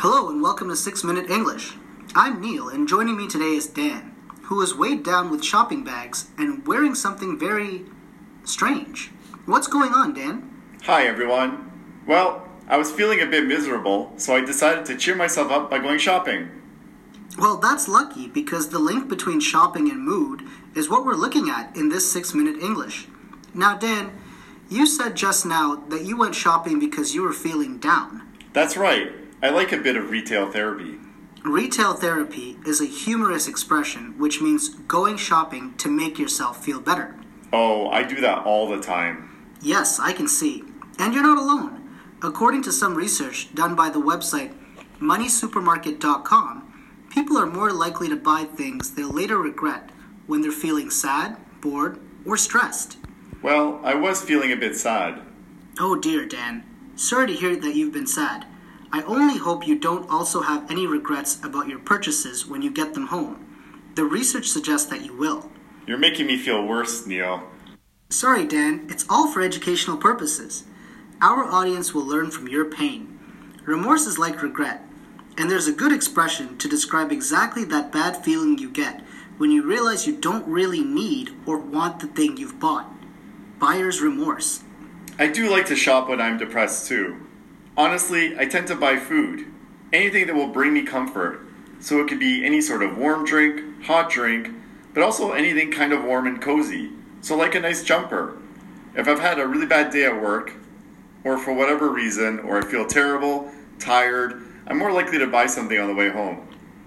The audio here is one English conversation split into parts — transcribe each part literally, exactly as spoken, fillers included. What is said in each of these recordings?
Hello and welcome to six minute English. I'm Neil and joining me today is Dan, who is weighed down with shopping bags and wearing something very strange. What's going on, Dan? Hi everyone. Well, I was feeling a bit miserable, so I decided to cheer myself up by going shopping. Well, that's lucky because the link between shopping and mood is what we're looking at in this six minute English. Now, Dan, you said just now that you went shopping because you were feeling down. That's right. I like a bit of retail therapy. Retail therapy is a humorous expression which means going shopping to make yourself feel better. Oh, I do that all the time. Yes, I can see. And you're not alone. According to some research done by the website money supermarket dot com, people are more likely to buy things they'll later regret when they're feeling sad, bored, or stressed. Well, I was feeling a bit sad. Oh dear, Dan. Sorry to hear that you've been sad. I only hope you don't also have any regrets about your purchases when you get them home. The research suggests that you will. You're making me feel worse, Neil. Sorry, Dan. It's all for educational purposes. Our audience will learn from your pain. Remorse is like regret, and there's a good expression to describe exactly that bad feeling you get when you realize you don't really need or want the thing you've bought. Buyer's remorse. I do like to shop when I'm depressed too. Honestly, I tend to buy food. Anything that will bring me comfort. So it could be any sort of warm drink, hot drink, but also anything kind of warm and cozy. So like a nice jumper. If I've had a really bad day at work, or for whatever reason, or I feel terrible, tired, I'm more likely to buy something on the way home.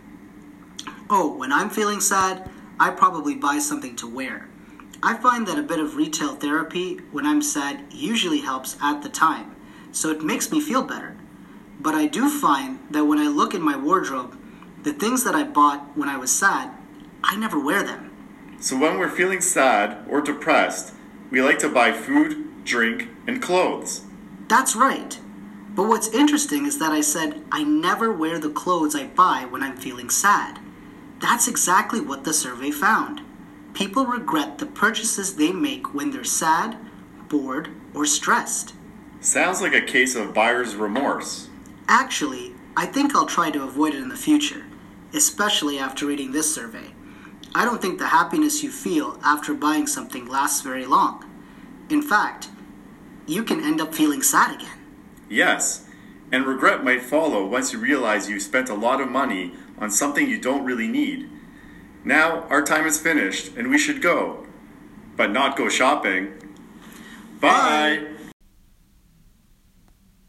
Oh, when I'm feeling sad, I probably buy something to wear. I find that a bit of retail therapy when I'm sad usually helps at the time, so it makes me feel better. But I do find that when I look in my wardrobe, the things that I bought when I was sad, I never wear them. So when we're feeling sad or depressed, we like to buy food, drink, and clothes. That's right. But what's interesting is that I said I never wear the clothes I buy when I'm feeling sad. That's exactly what the survey found. People regret the purchases they make when they're sad, bored, or stressed. Sounds like a case of buyer's remorse. Actually, I think I'll try to avoid it in the future, especially after reading this survey. I don't think the happiness you feel after buying something lasts very long. In fact, you can end up feeling sad again. Yes, and regret might follow once you realize you spent a lot of money on something you don't really need. Now, our time is finished and we should go. But not go shopping. Bye! Bye.